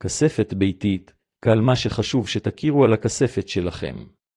כספת ביתית, קל מה שחשוב שתכירו על הכספת שלכם.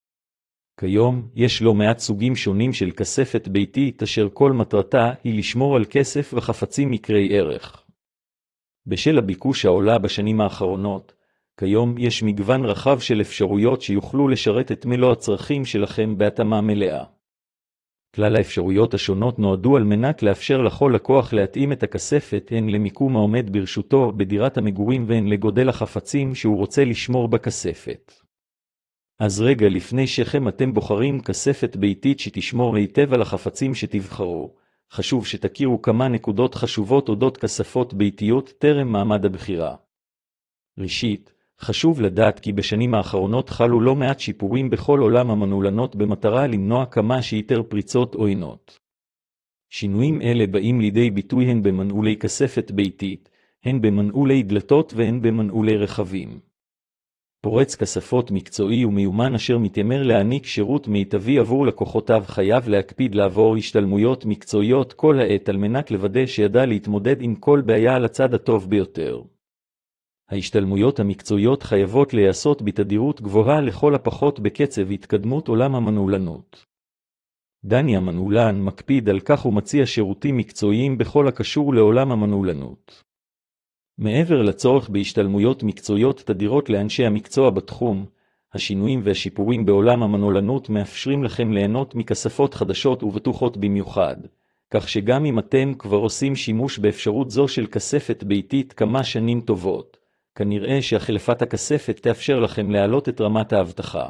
כיום, יש לא מעט סוגים שונים של כספת ביתית אשר כל מטרתה היא לשמור על כסף וחפצים יקרי ערך. בשל הביקוש העולה בשנים האחרונות, כיום יש מגוון רחב של אפשרויות שיוכלו לשרת את מלוא הצרכים שלכם בהתאמה מלאה. כלל האפשרויות השונות נועדו על מנת לאפשר לכל לקוח להתאים את הכספת הן למיקום העומד ברשותו בדירת המגורים והן לגודל החפצים שהוא רוצה לשמור בכספת. אז רגע לפני שכם אתם בוחרים כספת ביתית שתשמור היטב על החפצים שתבחרו, חשוב שתכירו כמה נקודות חשובות אודות כספות ביתיות טרם מעמד הבחירה. ראשית, חשוב לדעת כי בשנים האחרונות חלו לא מעט שיפורים בכל עולם המנעולנות במטרה למנוע כמה שיותר פריצות עוינות. שינויים אלה באים לידי ביטוי הן במנעולי כספת ביתית, הן במנעולי דלתות והן במנעולי רכבים. פורץ כספות מקצועי ומיומן אשר מתיימר להעניק שירות מיטבי עבור לקוחותיו חייב להקפיד לעבור השתלמויות מקצועיות כל העת על מנת לוודא שידע להתמודד עם כל בעיה על הצד הטוב ביותר. ההשתלמויות המקצועיות חייבות להיעשות בתדירות גבוהה לכל הפחות בקצב התקדמות עולם המנעולנות. דני המנעולן מקפיד על כך ומציע שירותים מקצועיים בכל הקשור לעולם המנעולנות. מעבר לצורך בהשתלמויות מקצועיות תדירות לאנשי המקצוע בתחום, השינויים והשיפורים בעולם המנעולנות מאפשרים לכם ליהנות מכספות חדשות ובטוחות במיוחד, כך שגם אם אתם כבר עושים שימוש באפשרות זו של כספת ביתית כמה שנים טובות, כנראה שהחלפת הכספת תאפשר לכם להעלות את רמת האבטחה.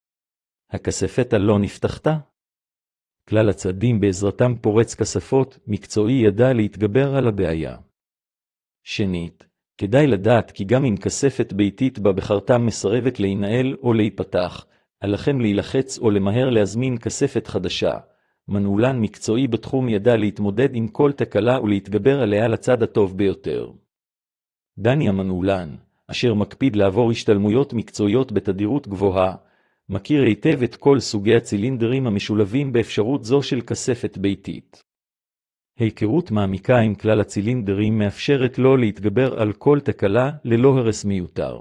הכספת הלא נפתחתה? כלל הצעדים בעזרתם פורץ כספות מקצועי ידע להתגבר על הבעיה. שנית, כדאי לדעת כי גם אם כספת ביתית בה בחרתם מסרבת להינעל או להיפתח, עליכם להילחץ או למהר להזמין כספת חדשה. מנעולן מקצועי בתחום ידע להתמודד עם כל תקלה ולהתגבר עליה לצד הטוב ביותר. דני המנעולן, אשר מקפיד לעבור השתלמויות מקצועיות בתדירות גבוהה, מכיר היטב את כל סוגי הצילינדרים המשולבים באפשרות זו של כספת ביתית. היכרות מעמיקה עם כלל הצילינדרים מאפשרת לו להתגבר על כל תקלה ללא הרס מיותר.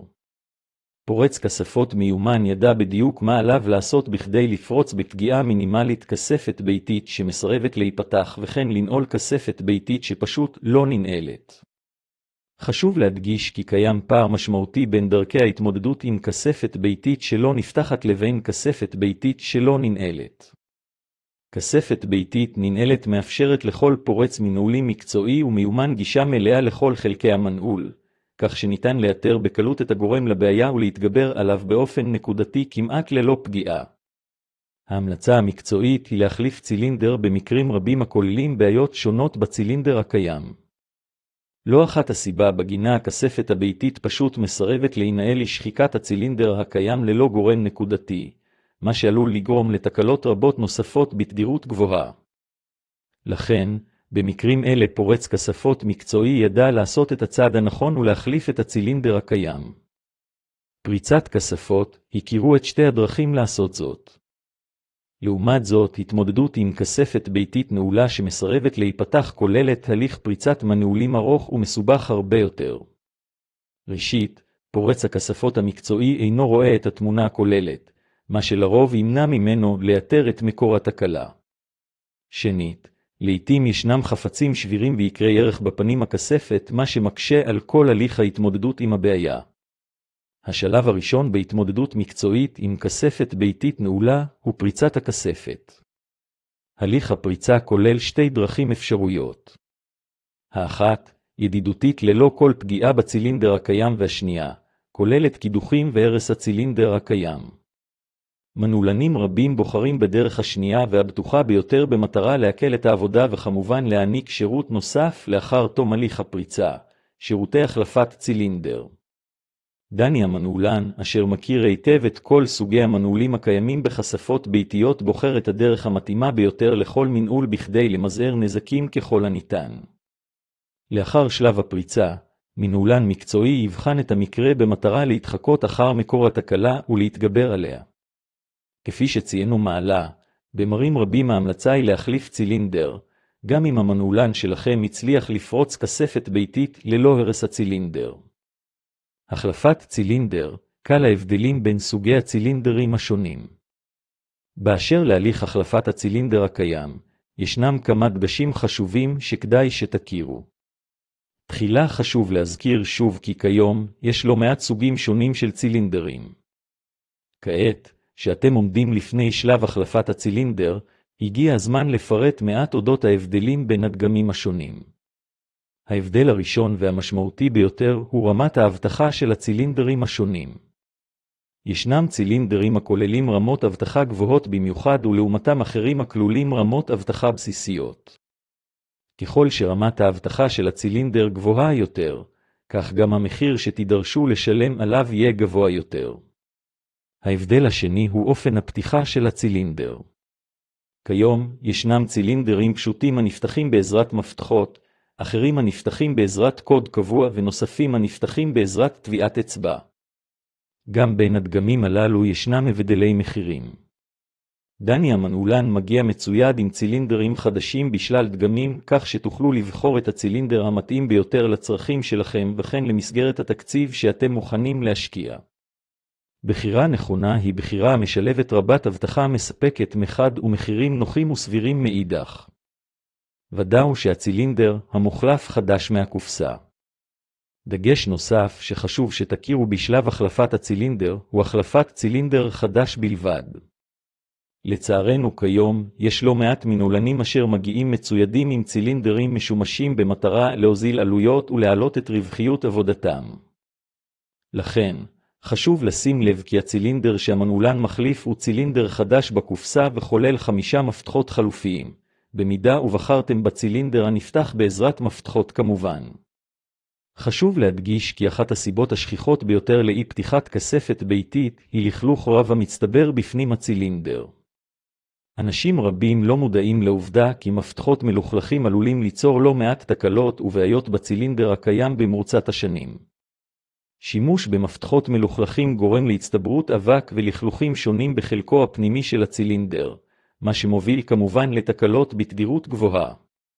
פורץ כספות מיומן ידע בדיוק מה עליו לעשות בכדי לפרוץ בפגיעה מינימלית כספת ביתית שמסרבת להיפתח וכן לנעול כספת ביתית שפשוט לא ננעלת. חשוב להדגיש כי קיים פער משמעותי בין דרכי ההתמודדות עם כספת ביתית שלא נפתחת לבין כספת ביתית שלא ננעלת. כספת ביתית ננעלת מאפשרת לכל פורץ מנעולי מקצועי ומיומן גישה מלאה לכל חלקי המנעול, כך שניתן לאתר בקלות את הגורם לבעיה ולהתגבר עליו באופן נקודתי כמעט ללא פגיעה. ההמלצה המקצועית היא להחליף צילינדר במקרים רבים הכוללים בעיות שונות בצילינדר הקיים. לא אחת הסיבה בגינה הכספת הביתית פשוט מסרבת להינעל היא שחיקת הצילינדר הקיים ללא גורם נקודתי, מה שעלול לגרום לתקלות רבות נוספות בתדירות גבוהה. לכן, במקרים אלה פורץ כספות מקצועי ידע לעשות את הצעד הנכון ולהחליף את הצילינדר הקיים. פריצת כספות, הכירו את שתי הדרכים לעשות זאת. לעומת זאת, התמודדות עם כספת ביתית נעולה שמסרבת להיפתח כוללת הליך פריצת מנעולים ארוך ומסובך הרבה יותר. ראשית, פורץ הכספות המקצועי אינו רואה את התמונה הכוללת, מה שלרוב ימנע ממנו לאתר את מקור התקלה. שנית, לעתים ישנם חפצים שבירים ויקרי ערך בפנים הכספת, מה שמקשה על כל הליך ההתמודדות עם הבעיה. השלב הראשון בהתמודדות מקצועית עם כספת ביתית נעולה הוא פריצת הכספת. הליך הפריצה כולל שתי דרכים אפשרויות. האחת, ידידותית ללא כל פגיעה בצילינדר הקיים והשנייה, כוללת קידוחים והרס הצילינדר הקיים. מנעולנים רבים בוחרים בדרך השנייה והבטוחה ביותר במטרה להקל את העבודה וכמובן להעניק שירות נוסף לאחר תום הליך הפריצה, שירותי החלפת צילינדר. דני המנעולן, אשר מכיר היטב את כל סוגי המנעולים הקיימים בכספות ביתיות בוחר את הדרך המתאימה ביותר לכל מנעול בכדי למזער נזקים ככל הניתן. לאחר שלב הפריצה, מנעולן מקצועי יבחן את המקרה במטרה להתחקות אחר מקור התקלה ולהתגבר עליה. כפי שציינו מעלה, במרים רבים ההמלצה היא להחליף צילינדר, גם אם המנעולן שלכם הצליח לפרוץ כספת ביתית ללא הרס הצילינדר. החלפת צילינדר, קל ההבדלים בין סוגי הצילינדרים השונים. באשר להליך החלפת הצילינדר הקיים, ישנם כמה דגשים חשובים שכדאי שתכירו. תחילה חשוב להזכיר שוב כי כיום יש לא מעט סוגים שונים של צילינדרים. כעת, שאתם עומדים לפני שלב החלפת הצילינדר, הגיע הזמן לפרט מעט אודות ההבדלים בין הדגמים השונים. ההבדל הראשון והמשמעותי ביותר הוא רמת האבטחה של הצילינדרים השונים. ישנם צילינדרים הכוללים רמות אבטחה גבוהות במיוחד ולעומתם אחרים הכלולים רמות אבטחה בסיסיות. ככל שרמת האבטחה של הצילינדר גבוהה יותר, כך גם המחיר שתידרשו לשלם עליו יהיה גבוה יותר. ההבדל השני הוא אופן הפתיחה של הצילינדר. כיום ישנם צילינדרים פשוטים הנפתחים בעזרת מפתחות, אחרים הנפתחים בעזרת קוד קבוע ונוספים הנפתחים בעזרת טביעת אצבע. גם בין הדגמים הללו ישנם הבדלי מחירים. דני המנעולן מגיע מצויד עם צילינדרים חדשים בשלל דגמים, כך שתוכלו לבחור את הצילינדר המתאים ביותר לצרכים שלכם וכן למסגרת התקציב שאתם מוכנים להשקיע. בחירה נכונה היא בחירה המשלבת רבת אבטחה מספקת מחד ומחירים נוחים וסבירים מאידך. ודאו שהצילינדר המוחלף חדש מהקופסה. דגש נוסף שחשוב שתכירו בשלב החלפת הצילינדר הוא החלפת צילינדר חדש בלבד. לצערנו כיום יש לא מעט מנעולנים אשר מגיעים מצוידים עם צילינדרים משומשים במטרה להוזיל עלויות ולהעלות את רווחיות עבודתם. לכן, חשוב לשים לב כי הצילינדר שהמנעולן מחליף הוא צילינדר חדש בקופסה וכולל 5 מפתחות חלופיים, במידה ובחרתם בצילינדר הנפתח בעזרת מפתחות כמובן. חשוב להדגיש כי אחת הסיבות השכיחות ביותר לאי פתיחת כספת ביתית היא לכלוך רב המצטבר בפנים הצילינדר. אנשים רבים לא מודעים לעובדה כי מפתחות מלוכלכים עלולים ליצור לא מעט תקלות ובעיות בצילינדר הקיים במרוצת השנים. שימוש במפתחות מלוכלכים גורם להצטברות אבק ולכלוכים שונים בחלקו הפנימי של הצילינדר, מה שמוביל כמובן לתקלות בתדירות גבוהה.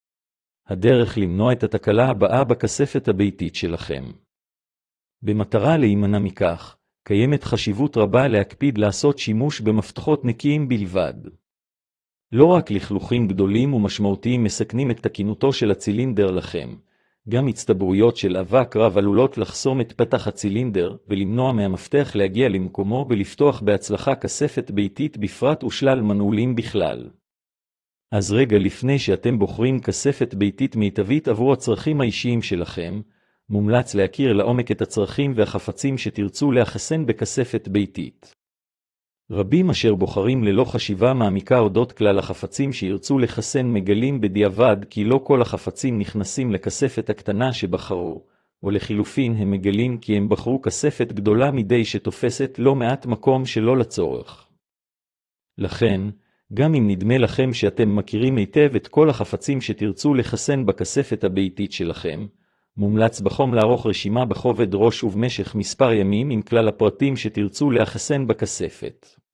הדרך למנוע את התקלה הבאה בכספת הביתית שלכם. במטרה להימנע מכך, קיימת חשיבות רבה להקפיד לעשות שימוש במפתחות נקיים בלבד. לא רק לכלוכים גדולים ומשמעותיים מסכנים את תקינותו של הצילינדר לכם, גם הצטברויות של אבק רב עלולות לחסום את פתח הצילינדר ולמנוע מהמפתח להגיע למקומו ולפתוח בהצלחה כספת ביתית בפרט ושלל מנעולים בכלל. אז רגע לפני שאתם בוחרים כספת ביתית מיטבית עבור הצרכים האישיים שלכם, מומלץ להכיר לעומק את הצרכים והחפצים שתרצו לאחסן בכספת ביתית. רבים אשר בוחרים ללא חשיבה מעמיקה אודות כלל החפצים שירצו לחסן מגלים בדיעבד כי לא כל החפצים נכנסים לכספת הקטנה שבחרו, או לחילופין הם מגלים כי הם בחרו כספת גדולה מדי שתופסת לא מעט מקום שלא לצורך. לכן, גם אם נדמה לכם שאתם מכירים היטב את כל החפצים שתרצו לחסן בכספת הביתית שלכם, מומלץ בחום לערוך רשימה בכובד ראש ובמשך מספר ימים עם כלל הפרטים שתרצו לאחסן בכספת.